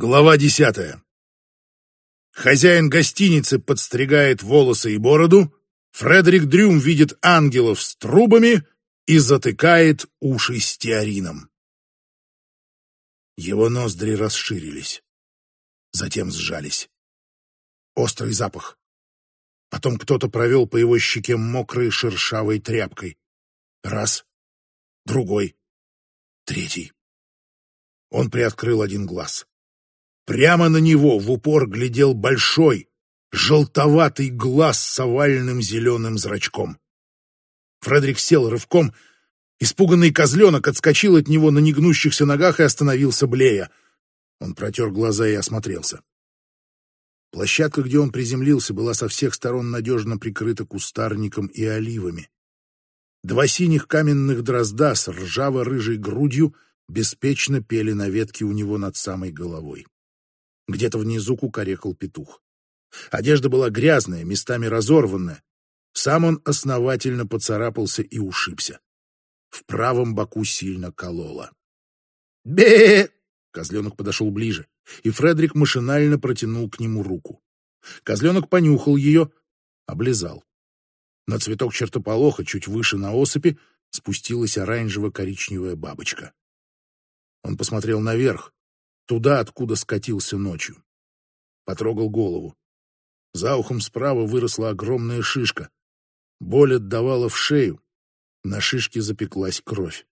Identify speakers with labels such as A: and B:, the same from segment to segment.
A: Глава 10. Хозяин гостиницы подстригает волосы и бороду, Фредерик Дрюм видит ангелов с трубами и затыкает уши стеарином. Его ноздри расширились, затем сжались. Острый запах. Потом кто-то провел по его щеке мокрой шершавой тряпкой. Раз, другой, третий. Он приоткрыл один глаз. Прямо на него в упор глядел большой, желтоватый глаз с овальным зеленым зрачком. Фредерик сел рывком. Испуганный козленок отскочил от него на негнущихся ногах и остановился блея. Он протер глаза и осмотрелся. Площадка, где он приземлился, была со всех сторон надежно прикрыта кустарником и оливами. Два синих каменных дрозда с ржаво-рыжей грудью беспечно пели на ветке у него над самой головой. Где-то внизу кукарекал петух. Одежда была грязная, местами разорванная. Сам он основательно поцарапался и ушибся. В правом боку сильно кололо. «Бе!» Козленок подошел ближе, и Фредерик машинально протянул к нему руку. Козленок понюхал ее, облизал. На цветок чертополоха, чуть выше на осыпи, спустилась оранжево-коричневая бабочка. Он посмотрел наверх, туда, откуда скатился ночью. Потрогал голову. За ухом справа выросла огромная шишка. Боль отдавала в шею. На шишке запеклась кровь.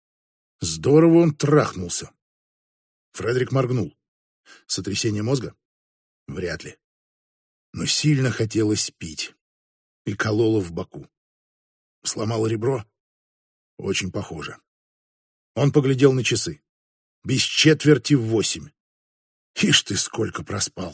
A: Здорово он трахнулся. Фредерик моргнул. Сотрясение мозга? Вряд ли. Но сильно хотелось пить. И кололо в боку. Сломало ребро? Очень похоже. Он поглядел на часы. Без четверти 8. Ишь ты, сколько проспал.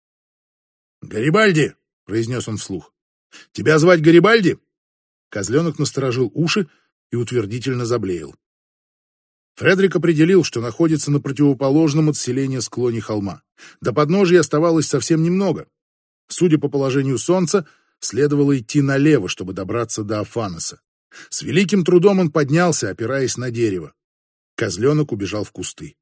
A: «Гарибальди!» — произнес он вслух. «Тебя звать Гарибальди?» Козленок насторожил уши и утвердительно заблеял. Фредерик определил, что находится на противоположном от селения склоне холма. До подножия оставалось совсем немного. Судя по положению солнца, следовало идти налево, чтобы добраться до Афаноса. С великим трудом он поднялся, опираясь на дерево. Козленок убежал в кусты.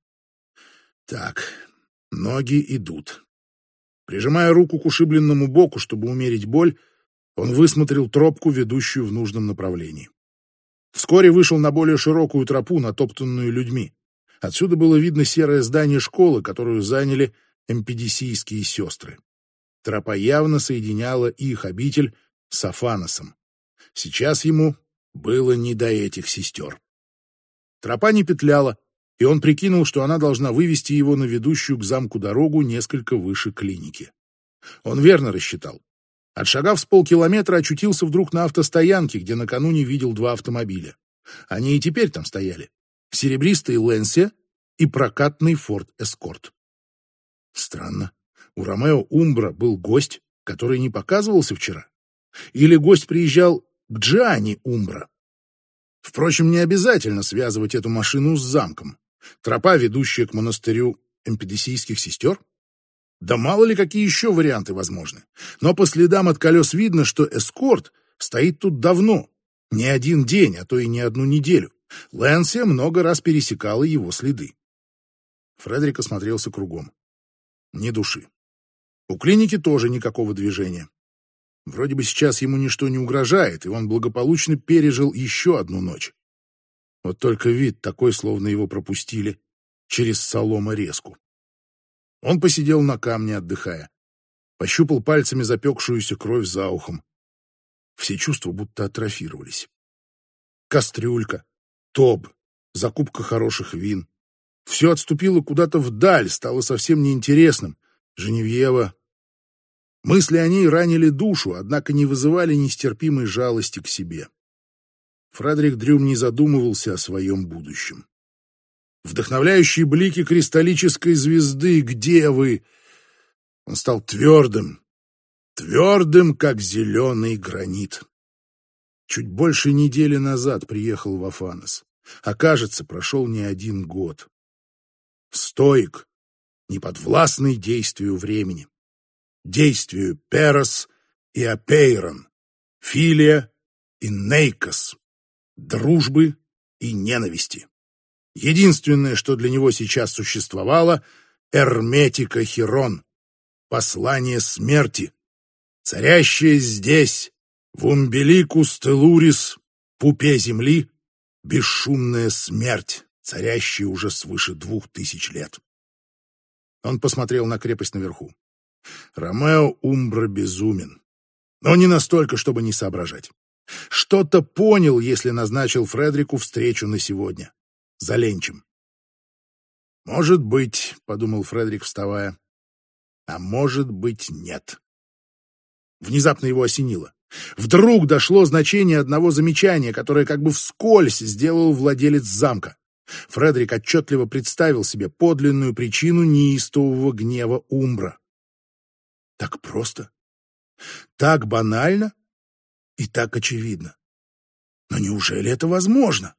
A: Так, ноги идут. Прижимая руку к ушибленному боку, чтобы умерить боль, он высмотрел тропку, ведущую в нужном направлении. Вскоре вышел на более широкую тропу, натоптанную людьми. Отсюда было видно серое здание школы, которую заняли эмпедисийские сестры. Тропа явно соединяла их обитель с Афаносом. Сейчас ему было не до этих сестер. Тропа не петляла, и он прикинул, что она должна вывести его на ведущую к замку дорогу несколько выше клиники. Он верно рассчитал. Отшагав с полкилометра, очутился вдруг на автостоянке, где накануне видел два автомобиля. Они и теперь там стояли. Серебристый Лэнсия и прокатный Форд Эскорт. Странно. У Ромео Умбра был гость, который не показывался вчера. Или гость приезжал к Джианни Умбра. Впрочем, не обязательно связывать эту машину с замком. Тропа, ведущая к монастырю эмпедисийских сестер? Да мало ли какие еще варианты возможны. Но по следам от колес видно, что эскорт стоит тут давно. Не один день, а то и не одну неделю. Лэнсия много раз пересекала его следы. Фредерик осмотрелся кругом. Ни души. У клиники тоже никакого движения. Вроде бы сейчас ему ничто не угрожает, и он благополучно пережил еще одну ночь. Вот только вид такой, словно его пропустили через соломорезку. Он посидел на камне, отдыхая. Пощупал пальцами запекшуюся кровь за ухом. Все чувства будто атрофировались. Кастрюлька, тоб, закупка хороших вин. Все отступило куда-то вдаль, стало совсем неинтересным. Женевьева. Мысли о ней ранили душу, однако не вызывали нестерпимой жалости к себе. Фредерик Дрюм не задумывался о своем будущем. Вдохновляющие блики кристаллической звезды, где вы? Он стал твердым, как зеленый гранит. Чуть больше недели назад приехал в Афанос, а кажется, прошел не один год. Стоик, неподвластный действию времени, действию Перос и Апейрон, Филия и Нейкос, дружбы и ненависти. Единственное, что для него сейчас существовало Эрметика Хирон, послание смерти, царящее здесь, в Умбеликус Телурис, пупе земли, бесшумная смерть, царящая уже свыше 2000 лет. Он посмотрел на крепость наверху. Ромео Умбра безумен, но не настолько, чтобы не соображать. Что-то понял, если назначил Фредерику встречу на сегодня. За ленчем. «Может быть», — подумал Фредерик, вставая, — «а может быть, нет». Внезапно его осенило. Вдруг дошло значение одного замечания, которое как бы вскользь сделал владелец замка. Фредерик отчетливо представил себе подлинную причину неистового гнева Умбра. Так просто, так банально и так очевидно. Но неужели это возможно?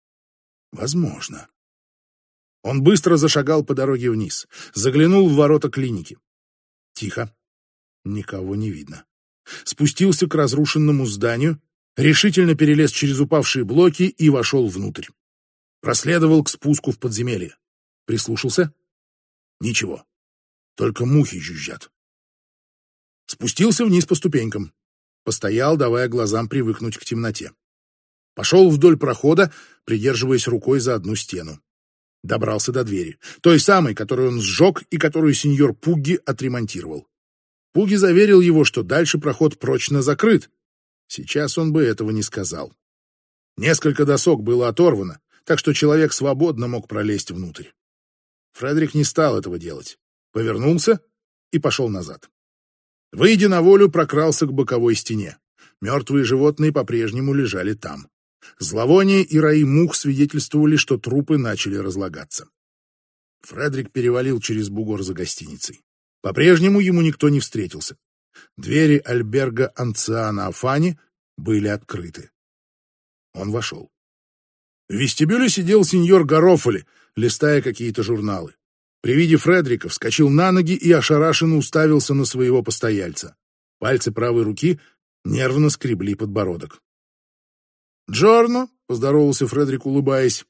A: Возможно. Он быстро зашагал по дороге вниз, заглянул в ворота клиники. Тихо, никого не видно. Спустился к разрушенному зданию, решительно перелез через упавшие блоки и вошел внутрь. Проследовал к спуску в подземелье. Прислушался? Ничего. Только мухи жужжат. Спустился вниз по ступенькам. Постоял, давая глазам привыкнуть к темноте. Пошел вдоль прохода, придерживаясь рукой за одну стену. Добрался до двери, той самой, которую он сжег и которую сеньор Пугги отремонтировал. Пугги заверил его, что дальше проход прочно закрыт. Сейчас он бы этого не сказал. Несколько досок было оторвано, так что человек свободно мог пролезть внутрь. Фредерик не стал этого делать. Повернулся и пошел назад. Выйдя на волю, прокрался к боковой стене. Мертвые животные по-прежнему лежали там. Зловоние и раи мух свидетельствовали, что трупы начали разлагаться. Фредерик перевалил через бугор за гостиницей. По-прежнему ему никто не встретился. Двери альберга Анциана Афани были открыты. Он вошел. В вестибюле сидел сеньор Гарофоли, листая какие-то журналы. При виде Фредерика вскочил на ноги и ошарашенно уставился на своего постояльца. Пальцы правой руки нервно скребли подбородок. «Джорно», — поздоровался Фредерик, улыбаясь.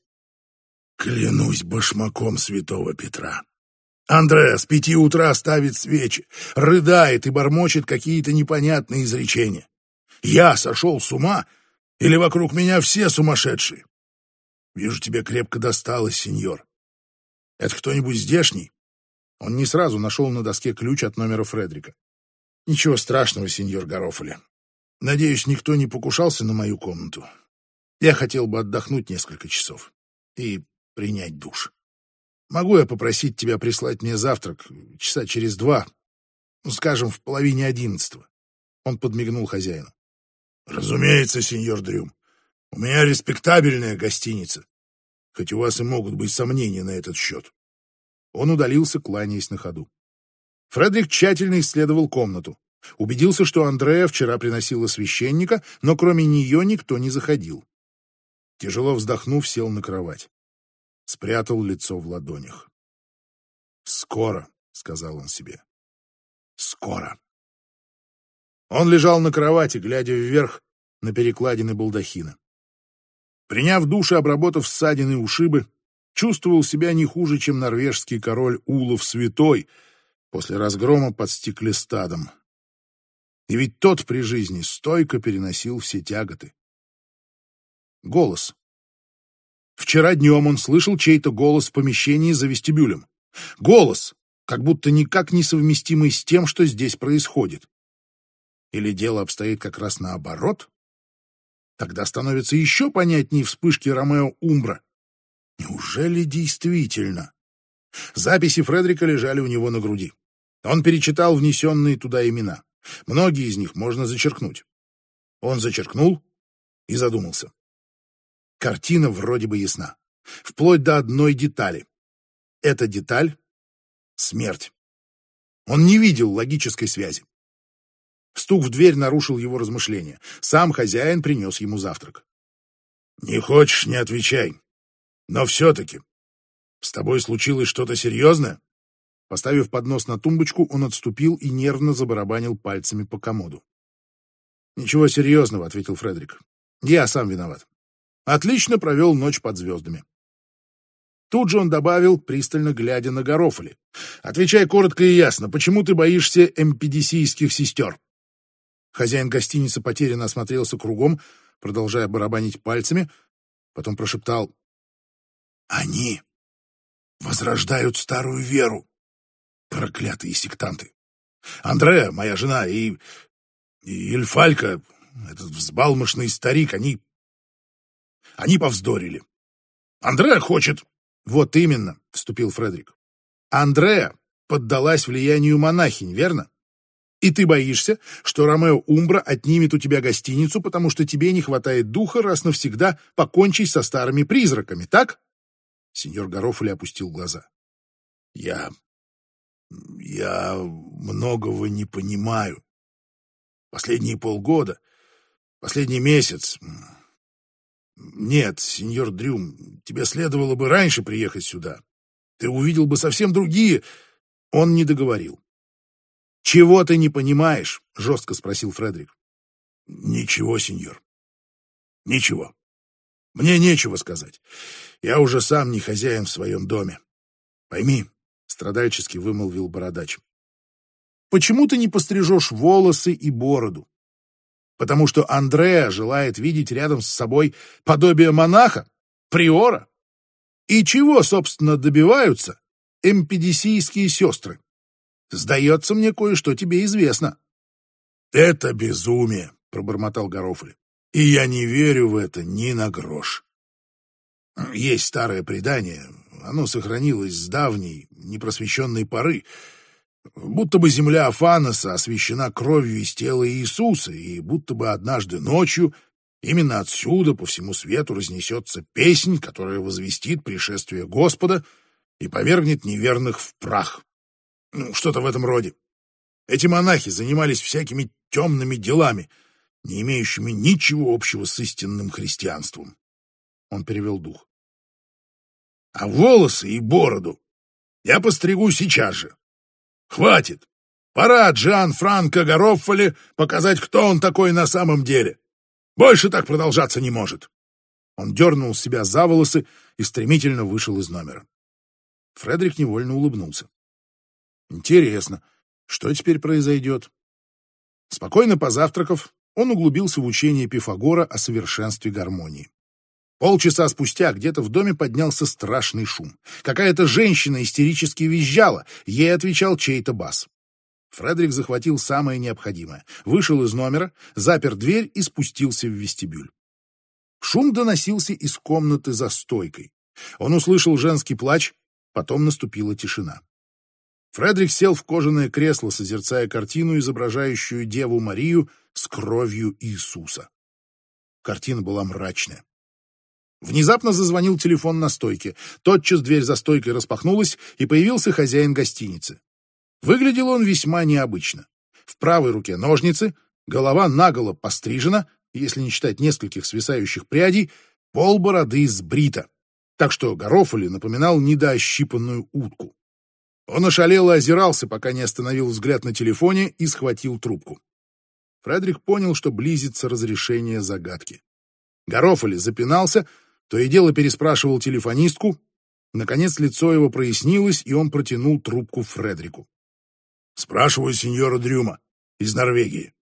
A: «Клянусь башмаком святого Петра. Андре с 5 утра ставит свечи, рыдает и бормочет какие-то непонятные изречения. Я сошел с ума, или вокруг меня все сумасшедшие? Вижу, тебе крепко досталось, сеньор. Это кто-нибудь здешний?» Он не сразу нашел на доске ключ от номера Фредерика. «Ничего страшного, сеньор Гарофоли. Надеюсь, никто не покушался на мою комнату. Я хотел бы отдохнуть несколько часов и принять душ. Могу я попросить тебя прислать мне завтрак часа через 2, скажем, в половине 11?» Он подмигнул хозяину. «Разумеется, сеньор Дрюм. У меня респектабельная гостиница, хоть у вас и могут быть сомнения на этот счет». Он удалился, кланяясь на ходу. Фредерик тщательно исследовал комнату. Убедился, что Андреа вчера приносила священника, но кроме нее никто не заходил. Тяжело вздохнув, сел на кровать. Спрятал лицо в ладонях. «Скоро», — сказал он себе. «Скоро». Он лежал на кровати, глядя вверх на перекладины балдахина. Приняв душ и обработав ссадины и ушибы, чувствовал себя не хуже, чем норвежский король Улов Святой после разгрома под Стеклестадом. И ведь тот при жизни стойко переносил все тяготы. Голос. Вчера днем он слышал чей-то голос в помещении за вестибюлем. Голос, как будто никак не совместимый с тем, что здесь происходит. Или дело обстоит как раз наоборот? Тогда становится еще понятнее вспышки Ромео Умбра. Неужели действительно? Записи Фредерика лежали у него на груди. Он перечитал внесенные туда имена. Многие из них можно зачеркнуть. Он зачеркнул и задумался. Картина вроде бы ясна. Вплоть до одной детали. Эта деталь — смерть. Он не видел логической связи. Стук в дверь нарушил его размышления. Сам хозяин принес ему завтрак. «Не хочешь — не отвечай. Но все-таки с тобой случилось что-то серьезное?» Поставив поднос на тумбочку, он отступил и нервно забарабанил пальцами по комоду. «Ничего серьезного», — ответил Фредерик. «Я сам виноват. Отлично провел ночь под звездами». Тут же он добавил, пристально глядя на Гарофали: «Отвечай коротко и ясно, почему ты боишься эмпидисийских сестер?» Хозяин гостиницы потерянно осмотрелся кругом, продолжая барабанить пальцами, потом прошептал: «Они возрождают старую веру, проклятые сектанты. Андреа, моя жена, и Эльфалька, этот взбалмошный старик, они повздорили. Андреа хочет...» «Вот именно», — вступил Фредерик. «Андреа поддалась влиянию монахинь, верно? И ты боишься, что Ромео Умбра отнимет у тебя гостиницу, потому что тебе не хватает духа раз навсегда покончить со старыми призраками, так?» Сеньор Гарофали опустил глаза. Я многого не понимаю. Последние полгода, последний месяц... Нет, сеньор Дрюм, тебе следовало бы раньше приехать сюда. Ты увидел бы совсем другие...» Он не договорил. «Чего ты не понимаешь?» — жестко спросил Фредерик. «Ничего, сеньор. Ничего. Мне нечего сказать. Я уже сам не хозяин в своем доме. Пойми», — страдальчески вымолвил бородач. «Почему ты не пострижешь волосы и бороду? Потому что Андреа желает видеть рядом с собой подобие монаха, приора? И чего, собственно, добиваются эмпидисийские сестры? Сдается мне, кое-что тебе известно». «Это безумие», — пробормотал Гарофали. «И я не верю в это ни на грош. Есть старое предание, оно сохранилось с давней, непросвещенной поры, будто бы земля Афаноса освящена кровью из тела Иисуса, и будто бы однажды ночью именно отсюда по всему свету разнесется песнь, которая возвестит пришествие Господа и повергнет неверных в прах. Что-то в этом роде. Эти монахи занимались всякими темными делами, не имеющими ничего общего с истинным христианством». Он перевел дух. «А волосы и бороду я постригу сейчас же. Хватит! Пора Джан Франко Гарофали показать, кто он такой на самом деле. Больше так продолжаться не может». Он дернул себя за волосы и стремительно вышел из номера. Фредерик невольно улыбнулся. Интересно, что теперь произойдет? Спокойно позавтракав, он углубился в учение Пифагора о совершенстве гармонии. Полчаса спустя где-то в доме поднялся страшный шум. Какая-то женщина истерически визжала, ей отвечал чей-то бас. Фредерик захватил самое необходимое, вышел из номера, запер дверь и спустился в вестибюль. Шум доносился из комнаты за стойкой. Он услышал женский плач, потом наступила тишина. Фредерик сел в кожаное кресло, созерцая картину, изображающую Деву Марию с кровью Иисуса. Картина была мрачная. Внезапно зазвонил телефон на стойке. Тотчас дверь за стойкой распахнулась, и появился хозяин гостиницы. Выглядел он весьма необычно. В правой руке ножницы, голова наголо пострижена, если не считать нескольких свисающих прядей, полбороды сбрита, так что Гарофали напоминал недоощипанную утку. Он ошалело озирался, пока не остановил взгляд на телефоне и схватил трубку. Фредерик понял, что близится разрешение загадки. Гарофали запинался, то и дело переспрашивал телефонистку. Наконец лицо его прояснилось, и он протянул трубку Фредерику. «Спрашиваю сеньора Дрюма из Норвегии»,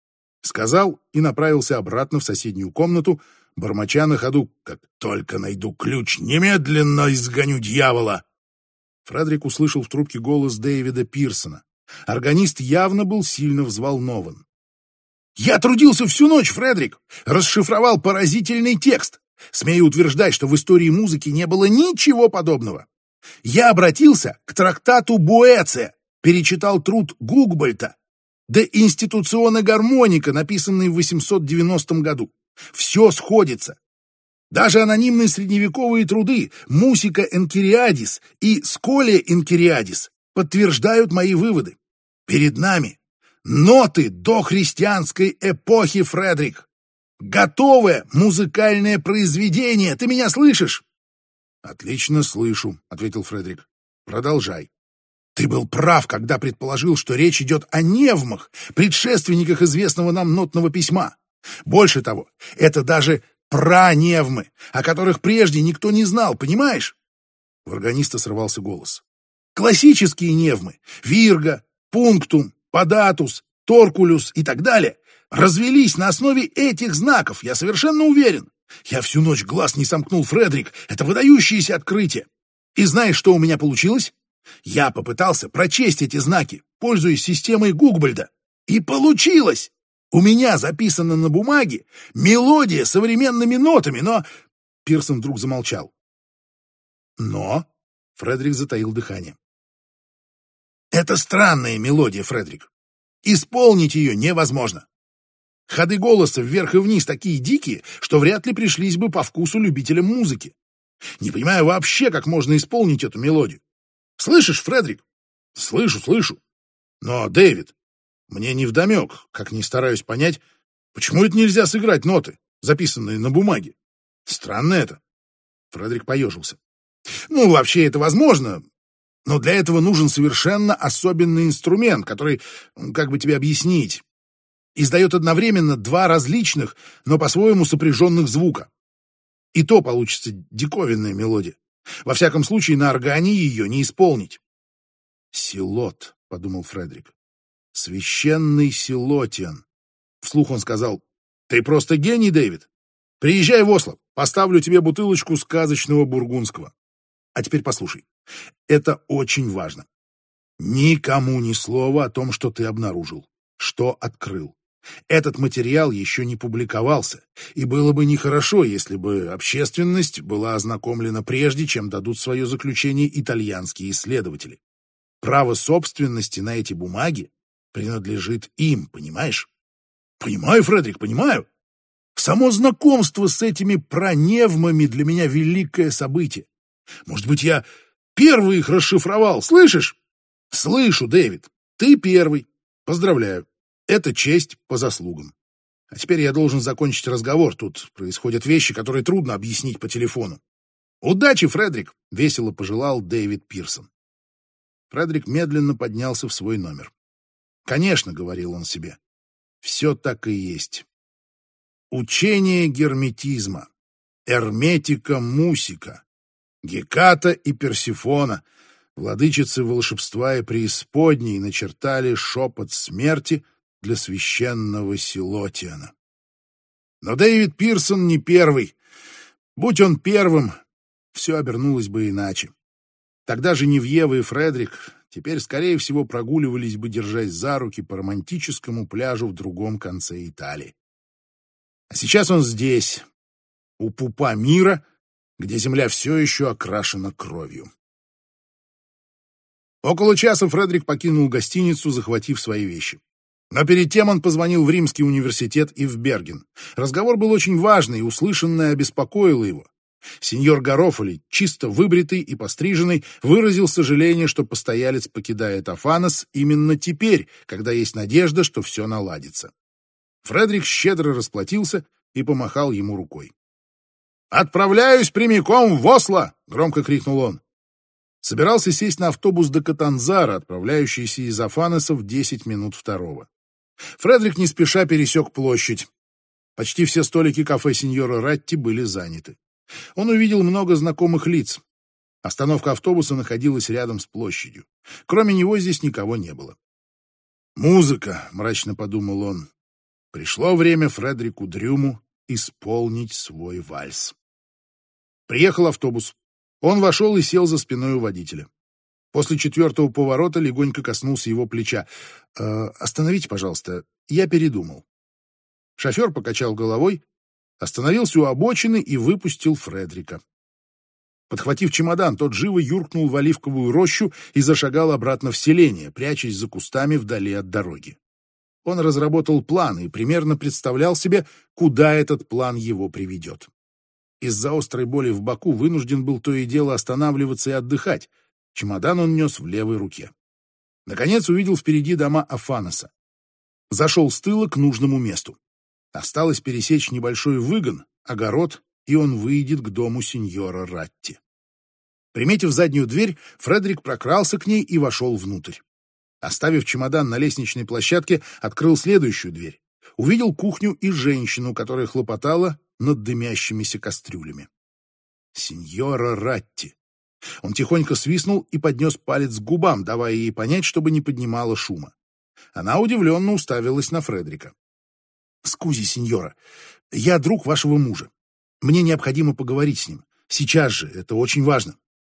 A: — сказал и направился обратно в соседнюю комнату, бормоча на ходу: «Как только найду ключ, немедленно изгоню дьявола!» Фредерик услышал в трубке голос Дэвида Пирсона. Органист явно был сильно взволнован. «Я трудился всю ночь, Фредерик! Расшифровал поразительный текст! Смею утверждать, что в истории музыки не было ничего подобного. Я обратился к трактату Боэция, перечитал труд Гугбольта, «De Institutione Гармоника», написанный в 890 году. Все сходится. Даже анонимные средневековые труды «Мусика Энкириадис» и «Сколия Энкириадис» подтверждают мои выводы. Перед нами ноты дохристианской эпохи, Фредерик. Готовое музыкальное произведение. Ты меня слышишь? «Отлично слышу», — ответил Фредерик. «Продолжай». «Ты был прав, когда предположил, что речь идет о невмах, предшественниках известного нам нотного письма. Больше того, это даже праневмы, о которых прежде никто не знал, понимаешь? В органиста срывался голос. Классические невмы — вирга, пунктум, податус, торкулюс и так далее — развелись на основе этих знаков, я совершенно уверен. Я всю ночь глаз не сомкнул, Фредерик. Это выдающееся открытие. И знаешь, что у меня получилось? Я попытался прочесть эти знаки, пользуясь системой Гугбольда. И получилось! У меня записана на бумаге мелодия современными нотами, но... Пирсон вдруг замолчал. Но... Фредерик затаил дыхание. Это странная мелодия, Фредерик. Исполнить ее невозможно. Ходы голоса вверх и вниз такие дикие, что вряд ли пришлись бы по вкусу любителям музыки. Не понимаю вообще, как можно исполнить эту мелодию. Слышишь, Фредерик? Слышу. Но, Дэвид, мне невдомек, как ни стараюсь понять, почему это нельзя сыграть ноты, записанные на бумаге. Странно это. Фредерик поежился. Ну, вообще это возможно, но для этого нужен совершенно особенный инструмент, который, как бы тебе объяснить, издает одновременно два различных, но по-своему сопряженных звука. И то получится диковинная мелодия. Во всяком случае, на органе ее не исполнить. «Силот», — подумал Фредерик. «Священный силотиан». Вслух он сказал: «Ты просто гений, Дэвид. Приезжай в Осло, поставлю тебе бутылочку сказочного бургундского. А теперь послушай. Это очень важно. Никому ни слова о том, что ты обнаружил, что открыл. Этот материал еще не публиковался, и было бы нехорошо, если бы общественность была ознакомлена прежде, чем дадут свое заключение итальянские исследователи. Право собственности на эти бумаги принадлежит им, понимаешь? Понимаю, Фредерик, понимаю. Само знакомство с этими проневмами для меня великое событие. Может быть, я первый их расшифровал, слышишь? Слышу, Дэвид, ты первый. Поздравляю. Это честь по заслугам. А теперь я должен закончить разговор. Тут происходят вещи, которые трудно объяснить по телефону. Удачи, Фредерик, весело пожелал Дэвид Пирсон. Фредерик медленно поднялся в свой номер. Конечно, говорил он себе, все так и есть. Учение герметизма, эрметика мусика, Геката и Персифона, владычицы волшебства и преисподней, начертали шепот смерти для священного Силотиана. Но Дэвид Пирсон не первый. Будь он первым, все обернулось бы иначе. Тогда Женевьева и Фредерик теперь, скорее всего, прогуливались бы, держась за руки по романтическому пляжу в другом конце Италии. А сейчас он здесь, у пупа мира, где земля все еще окрашена кровью. Около часа Фредерик покинул гостиницу, захватив свои вещи. Но перед тем он позвонил в Римский университет и в Берген. Разговор был очень важный, и услышанное обеспокоило его. Сеньор Гарофоли, чисто выбритый и постриженный, выразил сожаление, что постоялец покидает Афанос именно теперь, когда есть надежда, что все наладится. Фредерик щедро расплатился и помахал ему рукой. «Отправляюсь прямиком в Осло!» — громко крикнул он. Собирался сесть на автобус до Катанзара, отправляющийся из Афаноса в 10 минут второго. Фредерик не спеша пересек площадь. Почти все столики кафе сеньора Ратти были заняты. Он увидел много знакомых лиц. Остановка автобуса находилась рядом с площадью. Кроме него здесь никого не было. «Музыка», — мрачно подумал он. Пришло время Фредерику Дрюму исполнить свой вальс. Приехал автобус. Он вошел и сел за спиной у водителя. После 4-го поворота легонько коснулся его плеча. «Остановите, пожалуйста, я передумал». Шофер покачал головой, остановился у обочины и выпустил Фредерика. Подхватив чемодан, тот живо юркнул в оливковую рощу и зашагал обратно в селение, прячась за кустами вдали от дороги. Он разработал план и примерно представлял себе, куда этот план его приведет. Из-за острой боли в боку вынужден был то и дело останавливаться и отдыхать. Чемодан он нес в левой руке. Наконец увидел впереди дома Афаноса. Зашел с тыла к нужному месту. Осталось пересечь небольшой выгон, огород, и он выйдет к дому сеньора Ратти. Приметив заднюю дверь, Фредерик прокрался к ней и вошел внутрь. Оставив чемодан на лестничной площадке, открыл следующую дверь. Увидел кухню и женщину, которая хлопотала над дымящимися кастрюлями. Сеньора Ратти. Он тихонько свистнул и поднес палец к губам, давая ей понять, чтобы не поднимала шума. Она удивленно уставилась на Фредрика. «Скузи, сеньора, я друг вашего мужа. Мне необходимо поговорить с ним. Сейчас же, это очень важно».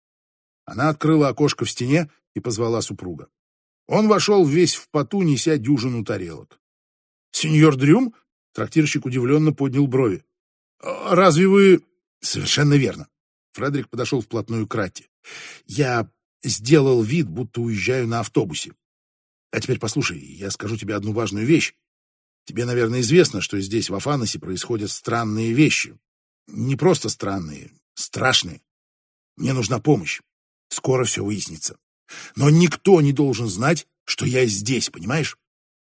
A: Она открыла окошко в стене и позвала супруга. Он вошел весь в поту, неся дюжину тарелок. «Сеньор Дрюм?» — трактирщик удивленно поднял брови. «Разве вы...» «Совершенно верно». Фредерик подошел вплотную к Ратти. «Я сделал вид, будто уезжаю на автобусе. А теперь послушай, я скажу тебе одну важную вещь. Тебе, наверное, известно, что здесь, в Афаносе, происходят странные вещи. Не просто странные, страшные. Мне нужна помощь. Скоро все выяснится. Но никто не должен знать, что я здесь, понимаешь?»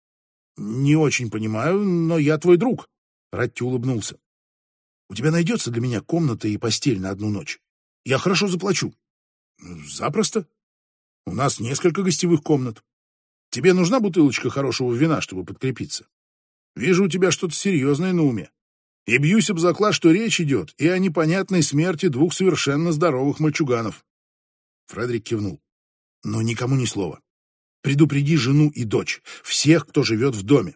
A: «Не очень понимаю, но я твой друг», — Ратти улыбнулся. «У тебя найдется для меня комната и постель на одну ночь? Я хорошо заплачу». «Запросто. У нас несколько гостевых комнат. Тебе нужна бутылочка хорошего вина, чтобы подкрепиться? Вижу, у тебя что-то серьезное на уме. И бьюсь об заклад, что речь идет и о непонятной смерти двух совершенно здоровых мальчуганов». Фредерик кивнул. «Но никому ни слова. Предупреди жену и дочь, всех, кто живет в доме».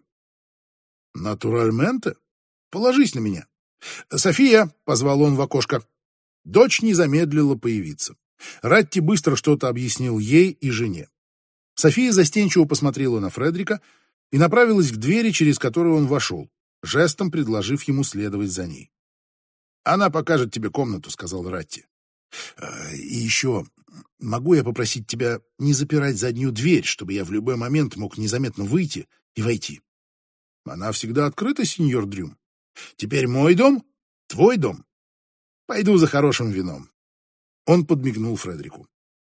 A: «Натуральменте? Положись на меня». «София!» — позвал он в окошко. Дочь не замедлила появиться. Ратти быстро что-то объяснил ей и жене. София застенчиво посмотрела на Фредерика и направилась к двери, через которую он вошел, жестом предложив ему следовать за ней. «Она покажет тебе комнату», — сказал Ратти. «И еще, могу я попросить тебя не запирать заднюю дверь, чтобы я в любой момент мог незаметно выйти и войти?» «Она всегда открыта, сеньор Дрюм. Теперь мой дом, твой дом. Пойду за хорошим вином». Он подмигнул Фредерику.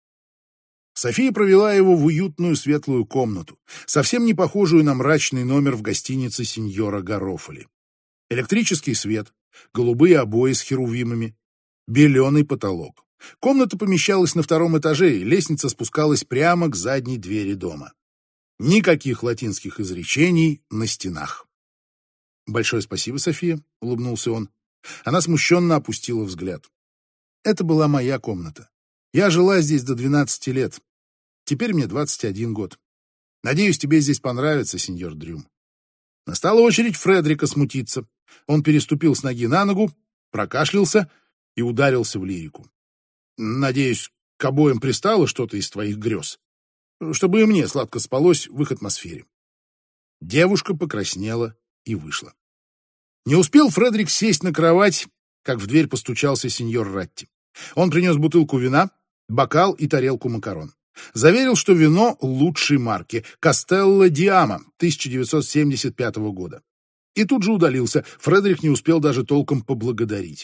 A: София провела его в уютную светлую комнату, совсем не похожую на мрачный номер в гостинице сеньора Гарофоли. Электрический свет, голубые обои с херувимами, беленый потолок. Комната помещалась на втором этаже, и лестница спускалась прямо к задней двери дома. Никаких латинских изречений на стенах. «Большое спасибо, София», — улыбнулся он. Она смущенно опустила взгляд. «Это была моя комната. Я жила здесь до 12 лет. Теперь мне 21 год. Надеюсь, тебе здесь понравится, сеньор Дрюм». Настала очередь Фредерика смутиться. Он переступил с ноги на ногу, прокашлялся и ударился в лирику. «Надеюсь, к обоим пристало что-то из твоих грез, чтобы и мне сладко спалось в их атмосфере». Девушка покраснела и вышла. Не успел Фредерик сесть на кровать, как в дверь постучался сеньор Ратти. Он принес бутылку вина, бокал и тарелку макарон. Заверил, что вино лучшей марки, Кастелло ди Ама, 1975 года. И тут же удалился. Фредерик не успел даже толком поблагодарить.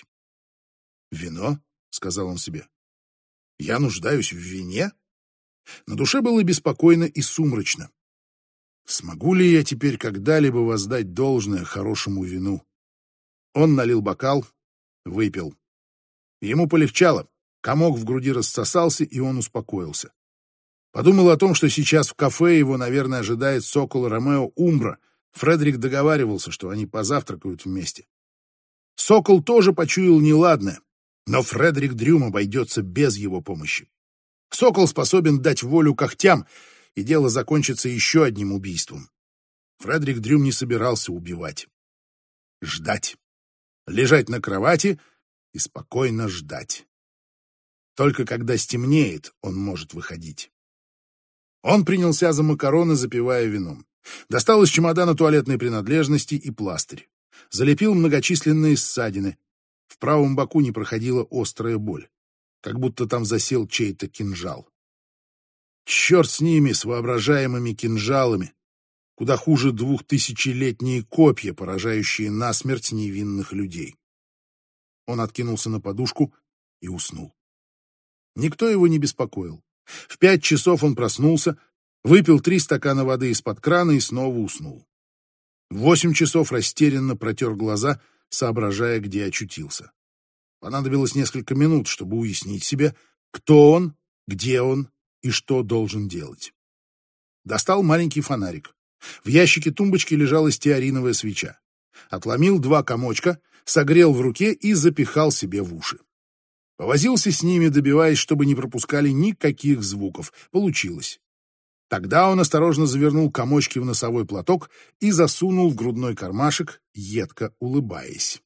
A: «Вино?» — сказал он себе. «Я нуждаюсь в вине?» На душе было беспокойно и сумрачно. Смогу ли я теперь когда-либо воздать должное хорошему вину? Он налил бокал, выпил. Ему полегчало, комок в груди рассосался, и он успокоился. Подумал о том, что сейчас в кафе его, наверное, ожидает сокол Ромео Умбра. Фредерик договаривался, что они позавтракают вместе. Сокол тоже почуял неладное, но Фредерик Дрюм обойдется без его помощи. Сокол способен дать волю когтям, и дело закончится еще одним убийством. Фредерик Дрюм не собирался убивать. Ждать. Лежать на кровати и спокойно ждать. Только когда стемнеет, он может выходить. Он принялся за макароны, запивая вином. Достал из чемодана туалетные принадлежности и пластырь. Залепил многочисленные ссадины. В правом боку не проходила острая боль, как будто там засел чей-то кинжал. Черт с ними, с воображаемыми кинжалами. Куда хуже 2000-летние копья, поражающие насмерть невинных людей. Он откинулся на подушку и уснул. Никто его не беспокоил. В 5 часов он проснулся, выпил 3 стакана воды из-под крана и снова уснул. В 8 часов растерянно протер глаза, соображая, где очутился. Понадобилось несколько минут, чтобы уяснить себе, кто он, где он и что должен делать. Достал маленький фонарик. В ящике тумбочки лежала стеариновая свеча. Отломил 2 комочка, согрел в руке и запихал себе в уши. Повозился с ними, добиваясь, чтобы не пропускали никаких звуков. Получилось. Тогда он осторожно завернул комочки в носовой платок и засунул в грудной кармашек, едко улыбаясь.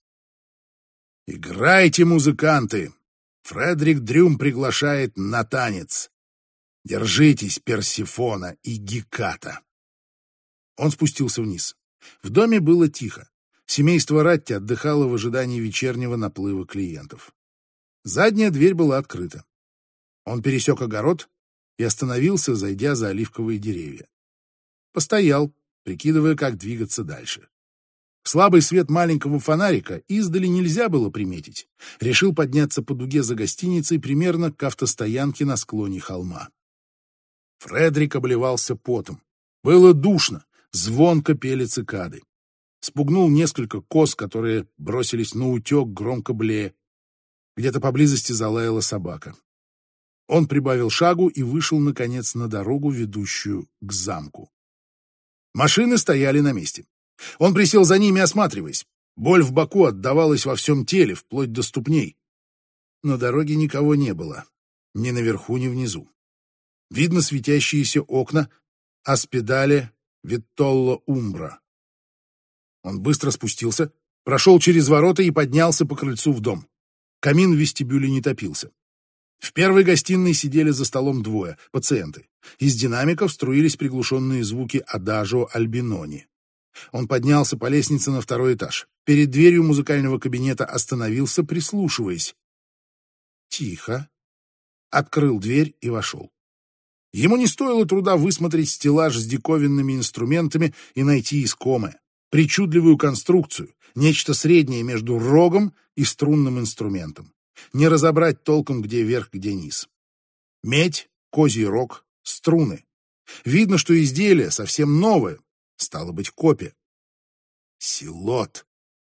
A: «Играйте, музыканты! Фредерик Дрюм приглашает на танец. Держитесь, Персифона и Геката!» Он спустился вниз. В доме было тихо. Семейство Ратти отдыхало в ожидании вечернего наплыва клиентов. Задняя дверь была открыта. Он пересек огород и остановился, зайдя за оливковые деревья. Постоял, прикидывая, как двигаться дальше. Слабый свет маленького фонарика издали нельзя было приметить. Решил подняться по дуге за гостиницей примерно к автостоянке на склоне холма. Фредерик обливался потом. Было душно, звонко пели цикады. Спугнул несколько коз, которые бросились на утек, громко блея. Где-то поблизости залаяла собака. Он прибавил шагу и вышел, наконец, на дорогу, ведущую к замку. Машины стояли на месте. Он присел за ними, осматриваясь. Боль в боку отдавалась во всем теле, вплоть до ступней. На дороге никого не было. Ни наверху, ни внизу. Видно светящиеся окна Аспидале Виттолло Умбра. Он быстро спустился, прошел через ворота и поднялся по крыльцу в дом. Камин в вестибюле не топился. В первой гостиной сидели за столом двое, пациенты. Из динамиков струились приглушенные звуки адажио Альбинони. Он поднялся по лестнице на второй этаж. Перед дверью музыкального кабинета остановился, прислушиваясь. Тихо. Открыл дверь и вошел. Ему не стоило труда высмотреть стеллаж с диковинными инструментами и найти искомое, причудливую конструкцию, нечто среднее между рогом и струнным инструментом. Не разобрать толком, где верх, где низ. Медь, козий рог, струны. Видно, что изделие совсем новое, стало быть, копия. Силот.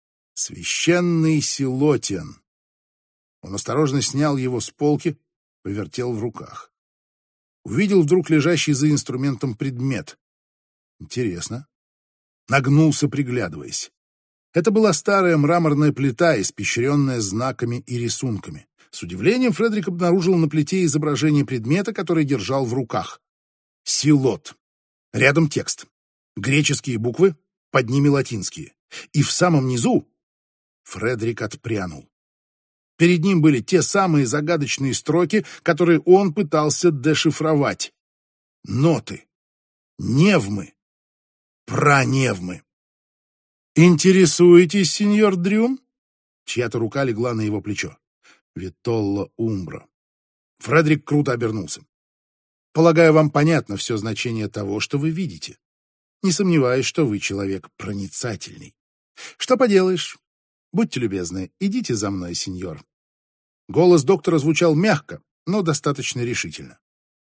A: Священный силотиан. Он осторожно снял его с полки, повертел в руках. Увидел вдруг лежащий за инструментом предмет. Интересно. Нагнулся, приглядываясь. Это была старая мраморная плита, испещренная знаками и рисунками. С удивлением Фредерик обнаружил на плите изображение предмета, который держал в руках. Силот. Рядом текст. Греческие буквы, под ними латинские. И в самом низу Фредерик отпрянул. Перед ним были те самые загадочные строки, которые он пытался дешифровать. Ноты. Невмы. Праневмы. «Интересуетесь, сеньор Дрюм?» Чья-то рука легла на его плечо. Виттолло Умбра. Фредерик круто обернулся. «Полагаю, вам понятно все значение того, что вы видите. Не сомневаюсь, что вы человек проницательный. Что поделаешь? Будьте любезны, идите за мной, сеньор». Голос доктора звучал мягко, но достаточно решительно.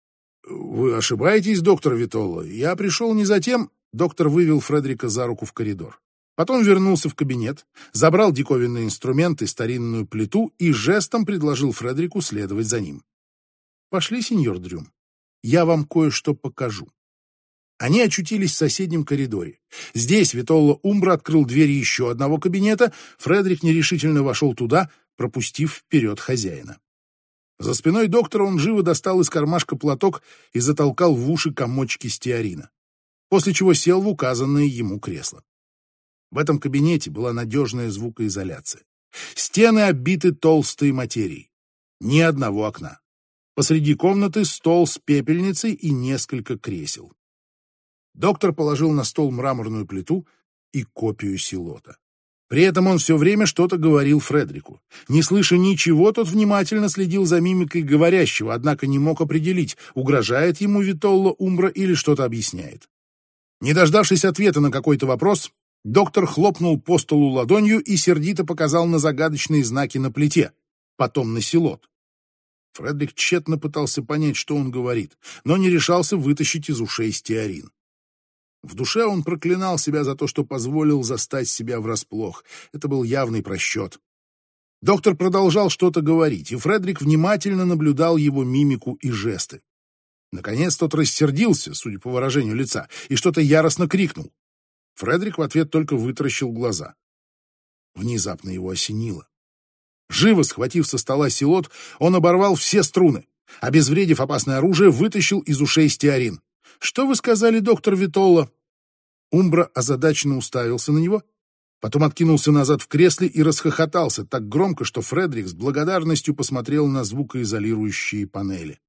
A: «Вы ошибаетесь, доктор Виттолло. Я пришел не за тем...» Доктор вывел Фредерика за руку в коридор. Потом вернулся в кабинет, забрал диковинные инструменты, старинную плиту и жестом предложил Фредерику следовать за ним. «Пошли, сеньор Дрюм, я вам кое-что покажу». Они очутились в соседнем коридоре. Здесь Виттолло Умбра открыл двери еще одного кабинета, Фредерик нерешительно вошел туда, пропустив вперед хозяина. За спиной доктора он живо достал из кармашка платок и затолкал в уши комочки стеарина, после чего сел в указанное ему кресло. В этом кабинете была надежная звукоизоляция. Стены оббиты толстой материей. Ни одного окна. Посреди комнаты стол с пепельницей и несколько кресел. Доктор положил на стол мраморную плиту и копию Силота. При этом он все время что-то говорил Фредерику. Не слыша ничего, тот внимательно следил за мимикой говорящего, однако не мог определить, угрожает ему Виттолло Умбра или что-то объясняет. Не дождавшись ответа на какой-то вопрос, доктор хлопнул по столу ладонью и сердито показал на загадочные знаки на плите, потом на Силот. Фредерик тщетно пытался понять, что он говорит, но не решался вытащить из ушей стеарин. В душе он проклинал себя за то, что позволил застать себя врасплох. Это был явный просчет. Доктор продолжал что-то говорить, и Фредерик внимательно наблюдал его мимику и жесты. Наконец тот рассердился, судя по выражению лица, и что-то яростно крикнул. Фредерик в ответ только вытаращил глаза. Внезапно его осенило. Живо схватив со стола силот, он оборвал все струны. Обезвредив опасное оружие, вытащил из ушей стеарин. «Что вы сказали, доктор Витолла?» Умбра озадаченно уставился на него, потом откинулся назад в кресле и расхохотался так громко, что Фредерик с благодарностью посмотрел на звукоизолирующие панели.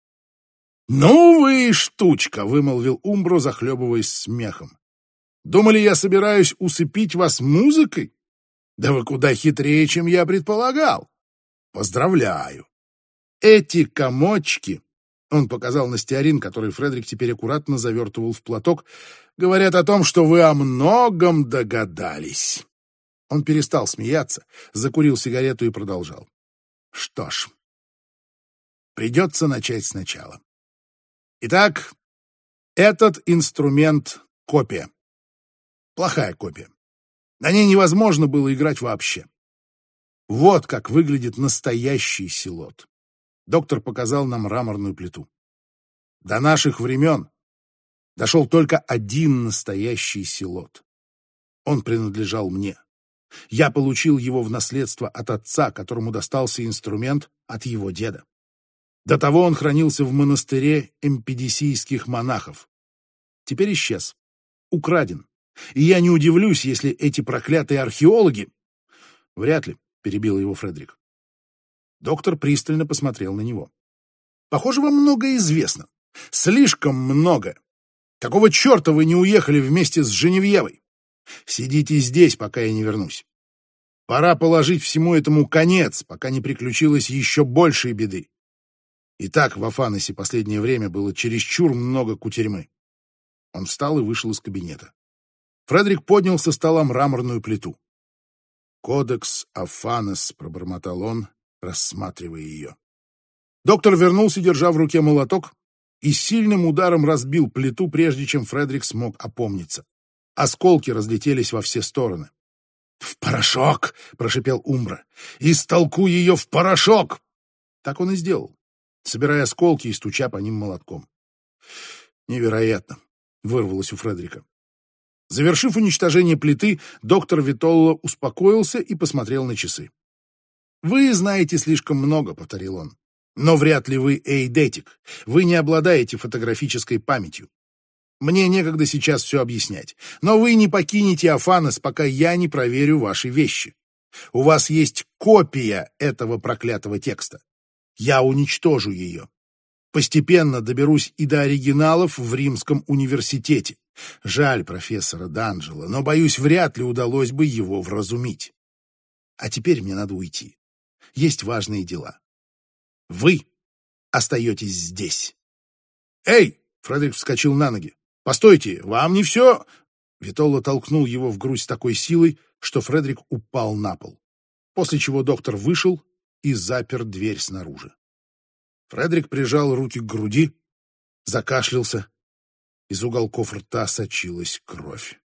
A: «Ну вы и штучка!» — вымолвил Умбро, захлебываясь смехом. «Думали, я собираюсь усыпить вас музыкой? Да вы куда хитрее, чем я предполагал. Поздравляю! Эти комочки...» — он показал на стеарин, который Фредерик теперь аккуратно завертывал в платок, — «говорят о том, что вы о многом догадались». Он перестал смеяться, закурил сигарету и продолжал. «Что ж, придется начать сначала. Итак, этот инструмент — копия. Плохая копия. На ней невозможно было играть вообще. Вот как выглядит настоящий силот. Доктор показал нам мраморную плиту. До наших времен дошел только один настоящий силот. Он принадлежал мне. Я получил его в наследство от отца, которому достался инструмент от его деда. До того он хранился в монастыре эмпидисийских монахов. Теперь исчез, украден. И я не удивлюсь, если эти проклятые археологи... Вряд ли, перебил его Фредерик. Доктор пристально посмотрел на него. Похоже, вам многое известно. Слишком много. Какого черта вы не уехали вместе с Женевьевой? Сидите здесь, пока я не вернусь. Пора положить всему этому конец, пока не приключилось еще большей беды. И так в Афаносе последнее время было чересчур много кутерьмы. Он встал и вышел из кабинета. Фредерик поднял со стола мраморную плиту. «Кодекс Афанос», — пробормотал он, рассматривая ее. Доктор вернулся, держа в руке молоток, и сильным ударом разбил плиту, прежде чем Фредерик смог опомниться. Осколки разлетелись во все стороны. «В порошок!» — прошипел Умбра. «Истолкуй ее в порошок!» Так он и сделал, собирая осколки и стуча по ним молотком. «Невероятно!» — вырвалось у Фредерика. Завершив уничтожение плиты, доктор Витолла успокоился и посмотрел на часы. «Вы знаете слишком много», — повторил он. «Но вряд ли вы эйдетик. Вы не обладаете фотографической памятью. Мне некогда сейчас все объяснять. Но вы не покинете Афанос, пока я не проверю ваши вещи. У вас есть копия этого проклятого текста. Я уничтожу ее. Постепенно доберусь и до оригиналов в Римском университете. Жаль профессора Данджело, но, боюсь, вряд ли удалось бы его вразумить. А теперь мне надо уйти. Есть важные дела. Вы остаетесь здесь». «Эй!» — Фредерик вскочил на ноги. «Постойте, вам не все...» Витолла толкнул его в грудь с такой силой, что Фредерик упал на пол, после чего доктор вышел и запер дверь снаружи. Фредерик прижал руки к груди, закашлялся. Из уголков рта сочилась кровь.